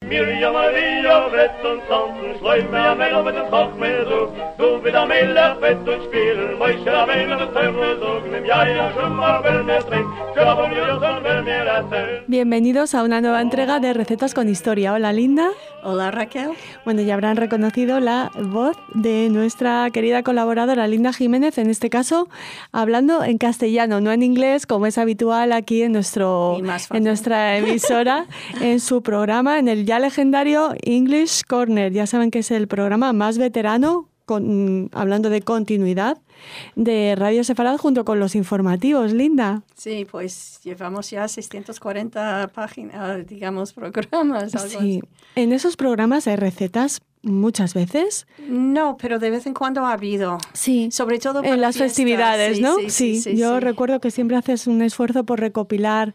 Miriam Maria Brett und tanzen, schläuft mir am Ende mit dem Koch mehr so. Du bist am Ende Bett und spielen, Mäusche am Ende mit Teufel so. Nimm ja schon mal, wenn wir trinken, schon mal wenn wir erzählen. Bienvenidos a una nueva entrega de Recetas con Historia. Hola, Linda. Hola, Raquel. Bueno, ya habrán reconocido la voz de nuestra querida colaboradora Linda Jiménez, en este caso hablando en castellano, no en inglés, como es habitual aquí en nuestra emisora, en su programa, en el ya legendario English Corner. Ya saben que es el programa más veterano, hablando de continuidad, de Radio Sefarad junto con los informativos. Linda. Sí, pues llevamos ya 640 páginas, programas. Algo así. En esos programas hay recetas muchas veces. No, pero de vez en cuando ha habido. Sí. Sobre todo en las fiestas, festividades, ¿no? Sí. Yo recuerdo que siempre haces un esfuerzo por recopilar,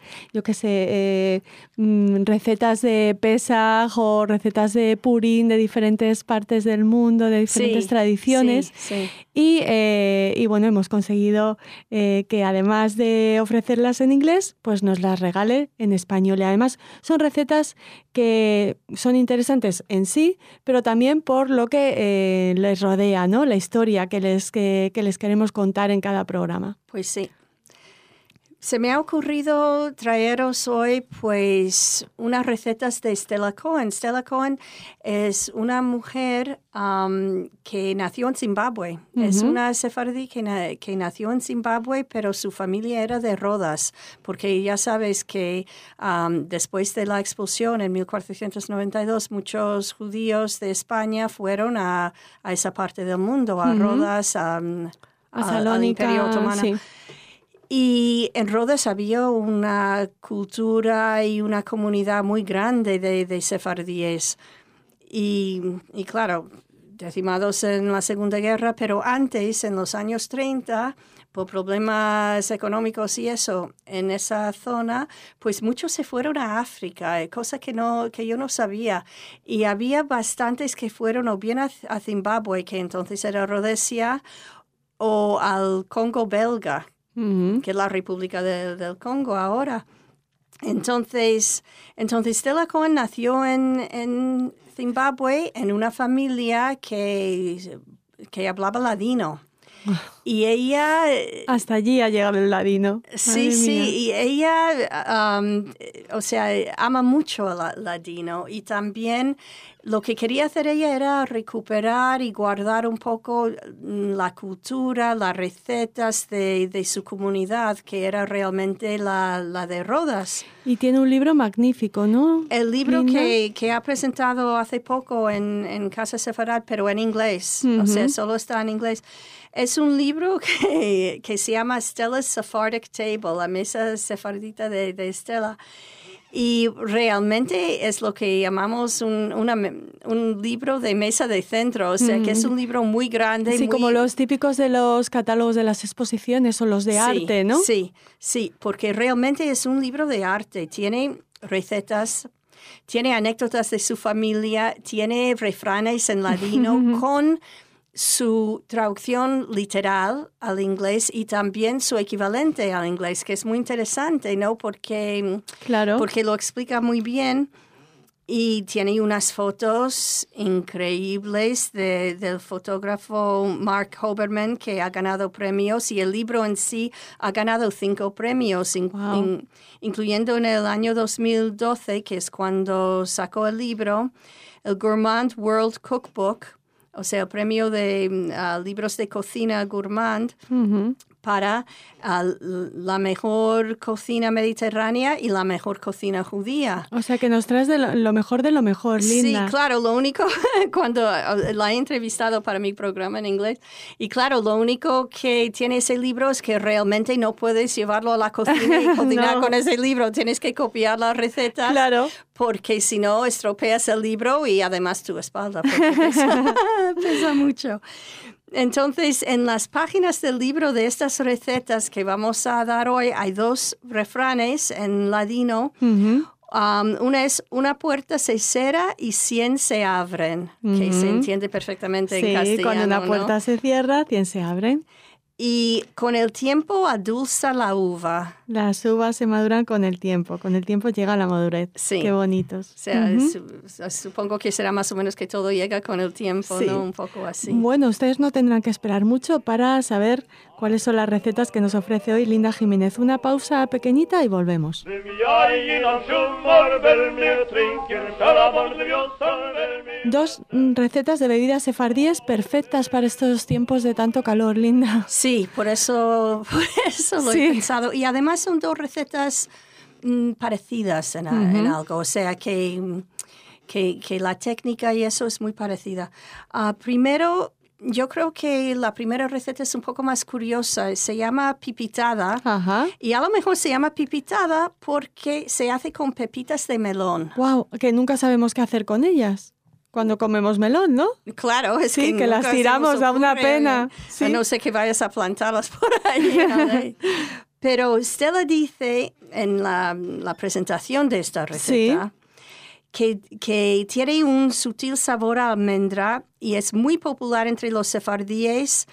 recetas de Pesaj o recetas de Purim de diferentes partes del mundo, de diferentes tradiciones. Sí. Y bueno, hemos conseguido que además de ofrecerlas en inglés, pues nos las regale en español. Y además son recetas que son interesantes en sí, pero también por lo que les rodea, ¿no? La historia que les queremos contar en cada programa. Pues sí. Se me ha ocurrido traeros hoy pues unas recetas de Stella Cohen. Stella Cohen es una mujer que nació en Zimbabue. Uh-huh. Es una sefardí que nació en Zimbabue, pero su familia era de Rodas, porque ya sabes que después de la expulsión en 1492 muchos judíos de España fueron a esa parte del mundo, a Rodas, a Salónica, al Imperio Otomano. Sí. Y en Rodas había una cultura y una comunidad muy grande de sefardíes. Y claro, decimados en la Segunda Guerra, pero antes, en los años 30, por problemas económicos y eso, en esa zona, pues muchos se fueron a África, cosa que yo no sabía. Y había bastantes que fueron o bien a Zimbabue, que entonces era Rhodesia, o al Congo belga, que es la República del Congo ahora. Entonces Stella Cohen nació en Zimbabue en una familia que hablaba ladino. Y ella... Hasta allí ha llegado el ladino. Sí, y ella, ama mucho el ladino. Y también lo que quería hacer ella era recuperar y guardar un poco la cultura, las recetas de su comunidad, que era realmente la de Rodas. Y tiene un libro magnífico, ¿no? El libro que ha presentado hace poco en Casa Sefarad, pero en inglés. Uh-huh. O sea, solo está en inglés. Es un libro que se llama Stella's Sephardic Table, la mesa sefardita de Stella. Y realmente es lo que llamamos un libro de mesa de centro, o sea, que es un libro muy grande. Sí, como los típicos de los catálogos de las exposiciones o los de arte, ¿no? Sí, porque realmente es un libro de arte. Tiene recetas, tiene anécdotas de su familia, tiene refranes en ladino con su traducción literal al inglés y también su equivalente al inglés, que es muy interesante, ¿no? Porque lo explica muy bien y tiene unas fotos increíbles del fotógrafo Mark Hoberman, que ha ganado premios, y el libro en sí ha ganado 5 premios, incluyendo en el año 2012, que es cuando sacó el libro, el Gourmand World Cookbook, o sea, el premio de libros de cocina gourmand, para la mejor cocina mediterránea y la mejor cocina judía. O sea, que nos traes de lo mejor, Linda. Sí, claro, lo único, cuando la he entrevistado para mi programa en inglés, y claro, lo único que tiene ese libro es que realmente no puedes llevarlo a la cocina y cocinar con ese libro, tienes que copiar las recetas. Claro. Porque si no, estropeas el libro y además tu espalda, porque pesa mucho. Entonces, en las páginas del libro de estas recetas que vamos a dar hoy, hay 2 refranes en ladino. Uh-huh. Una es: una puerta se cierra y 100 se abren, que se entiende perfectamente en castellano. Sí, cuando una puerta se cierra, 100 se abren. Y con el tiempo adulza la uva. Las uvas se maduran con el tiempo llega la madurez. Sí. Qué bonitos. O sea, supongo que será más o menos que todo llega con el tiempo, sí. ¿no? Un poco así. Bueno, ustedes no tendrán que esperar mucho para saber cuáles son las recetas que nos ofrece hoy Linda Jiménez. Una pausa pequeñita y volvemos. Dos recetas de bebidas sefardíes perfectas para estos tiempos de tanto calor, Linda. Sí, por eso lo he pensado. Y además son dos recetas parecidas en algo, o sea que la técnica y eso es muy parecida. Primero, yo creo que la primera receta es un poco más curiosa. Se llama pipitada. Ajá. Y a lo mejor se llama pipitada porque se hace con pepitas de melón. ¡Wow! Que nunca sabemos qué hacer con ellas cuando comemos melón, ¿no? Claro, es sí, que las tiramos, da una pena. Sí. A no ser que vayas a plantarlas por ahí. Pero Stella dice en la presentación de esta receta que tiene un sutil sabor a almendra y es muy popular entre los sefardíes,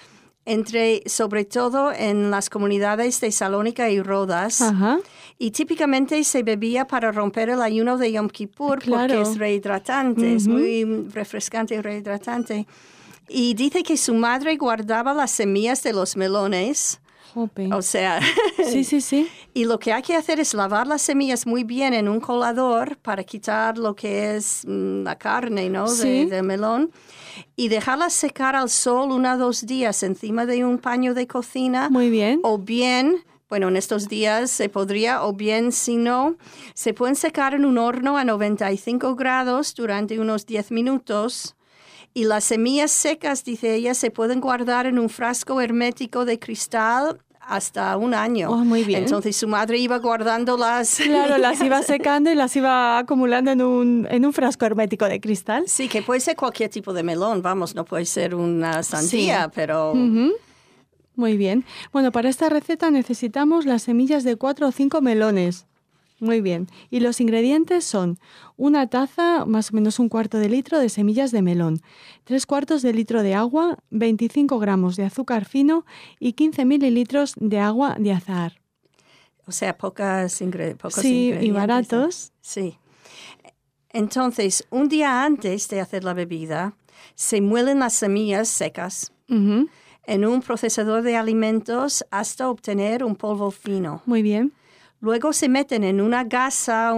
sobre todo en las comunidades de Salónica y Rodas. Ajá. Y típicamente se bebía para romper el ayuno de Yom Kippur porque es rehidratante, es muy refrescante y rehidratante. Y dice que su madre guardaba las semillas de los melones. O sea, sí. Y lo que hay que hacer es lavar las semillas muy bien en un colador para quitar lo que es la carne, ¿no? Del melón. Y dejarlas secar al sol 1 o 2 días encima de un paño de cocina. Muy bien. O bien, bueno, en estos días se podría, o bien, si no, se pueden secar en un horno a 95 grados durante unos 10 minutos. Y las semillas secas, dice ella, se pueden guardar en un frasco hermético de cristal hasta 1 año. Oh, muy bien. Entonces su madre iba guardando las... Claro, las iba secando y las iba acumulando en un frasco hermético de cristal. Sí, que puede ser cualquier tipo de melón, vamos, no puede ser una sandía, pero... Muy bien. Bueno, para esta receta necesitamos las semillas de 4 o 5 melones. Muy bien. Y los ingredientes son 1 taza, más o menos 1/4 de litro de semillas de melón, 3/4 de litro de agua, 25 gramos de azúcar fino y 15 mililitros de agua de azahar. O sea, pocos ingredientes. Sí, y baratos. Sí. Entonces, un día antes de hacer la bebida, se muelen las semillas secas en un procesador de alimentos hasta obtener un polvo fino. Muy bien. Luego se meten en una gasa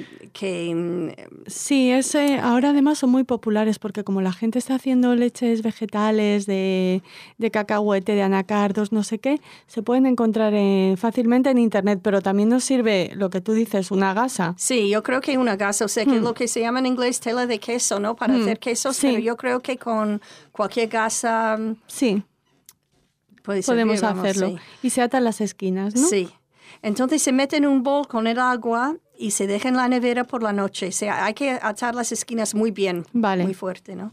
que... Sí, ahora además son muy populares porque como la gente está haciendo leches vegetales de cacahuete, de anacardos, no sé qué, se pueden encontrar fácilmente en internet, pero también nos sirve lo que tú dices, una gasa. Sí, yo creo que una gasa, o sea, que es lo que se llama en inglés tela de queso, ¿no? Para hacer quesos, sí. Pero yo creo que con cualquier gasa... Sí, podemos hacerlo. Sí. Y se atan las esquinas, ¿no? Sí. Entonces se mete en un bol con el agua y se deja en la nevera por la noche. O sea, hay que atar las esquinas muy bien, muy fuerte, ¿no?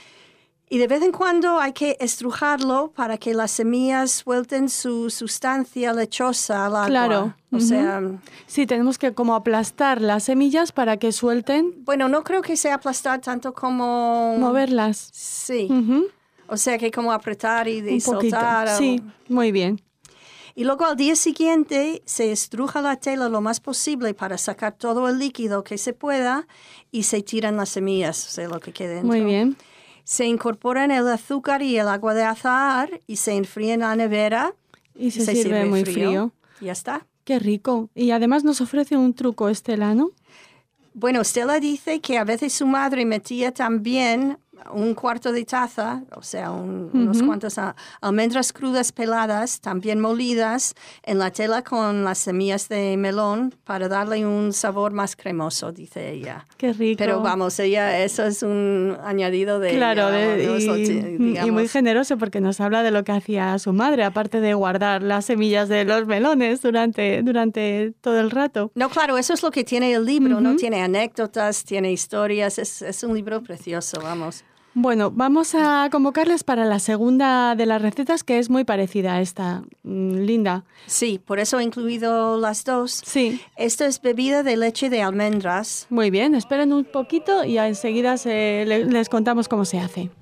Y de vez en cuando hay que estrujarlo para que las semillas suelten su sustancia lechosa al agua. Claro. O sea... Sí, tenemos que como aplastar las semillas para que suelten. Bueno, no creo que sea aplastar tanto como... Moverlas. Sí. O sea, que como apretar y soltar. Sí, muy bien. Y luego al día siguiente se estruja la tela lo más posible para sacar todo el líquido que se pueda y se tiran las semillas, o sea, lo que quede dentro. Muy bien. Se incorporan el azúcar y el agua de azahar y se enfría en la nevera. Y se sirve muy frío. Ya está. Qué rico. Y además nos ofrece un truco, Estela, ¿no? Bueno, Stella dice que a veces su madre metía también 1/4 de taza, o sea, unos cuantos almendras crudas peladas, también molidas, en la tela con las semillas de melón para darle un sabor más cremoso, dice ella. Qué rico. Pero vamos, eso es un añadido de... Claro, digamos. Y muy generoso porque nos habla de lo que hacía su madre, aparte de guardar las semillas de los melones durante todo el rato. No, claro, eso es lo que tiene el libro, ¿no? Tiene anécdotas, tiene historias, es un libro precioso, vamos. Bueno, vamos a convocarles para la segunda de las recetas, que es muy parecida a esta, Linda. Sí, por eso he incluido las dos. Sí. Esto es bebida de leche de almendras. Muy bien, esperen un poquito y enseguida les contamos cómo se hace.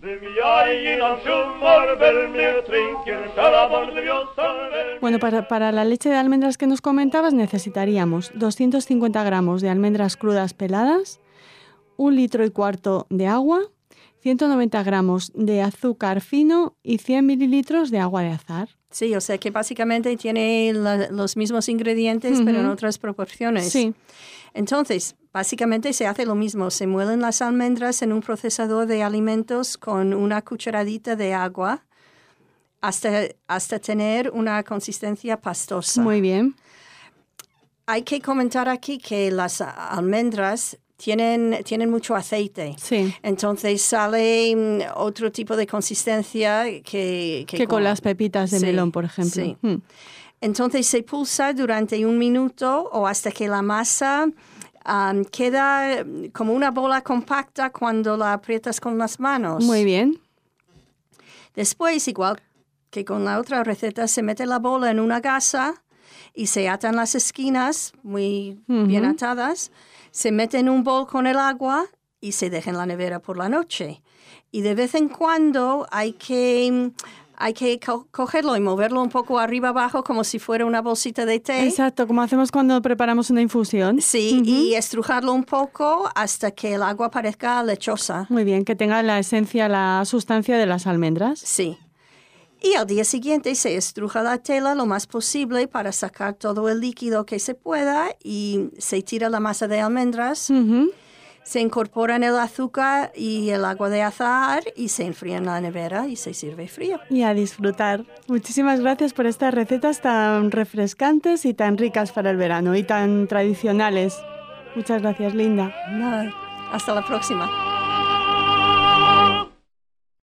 Bueno, para la leche de almendras que nos comentabas necesitaríamos 250 gramos de almendras crudas peladas, 1,25 litros de agua, 190 gramos de azúcar fino y 100 mililitros de agua de azahar. Sí, o sea que básicamente tiene los mismos ingredientes, pero en otras proporciones. Sí. Entonces, básicamente se hace lo mismo. Se muelen las almendras en un procesador de alimentos con una cucharadita de agua hasta tener una consistencia pastosa. Muy bien. Hay que comentar aquí que las almendras tienen mucho aceite. Sí. Entonces sale otro tipo de consistencia que con las pepitas de melón, por ejemplo. Sí. Entonces se pulsa durante 1 minuto o hasta que la masa queda como una bola compacta cuando la aprietas con las manos. Muy bien. Después, igual que con la otra receta, se mete la bola en una gasa y se atan las esquinas muy bien atadas. Se mete en un bol con el agua y se deja en la nevera por la noche. Y de vez en cuando hay que cogerlo y moverlo un poco arriba abajo como si fuera una bolsita de té. Exacto, como hacemos cuando preparamos una infusión. Sí, y estrujarlo un poco hasta que el agua parezca lechosa. Muy bien, que tenga la esencia, la sustancia de las almendras. Sí. Y al día siguiente se estruja la tela lo más posible para sacar todo el líquido que se pueda y se tira la masa de almendras. Se incorporan el azúcar y el agua de azahar y se enfría en la nevera y se sirve frío. Y a disfrutar. Muchísimas gracias por estas recetas tan refrescantes y tan ricas para el verano y tan tradicionales. Muchas gracias, Linda. Hasta la próxima.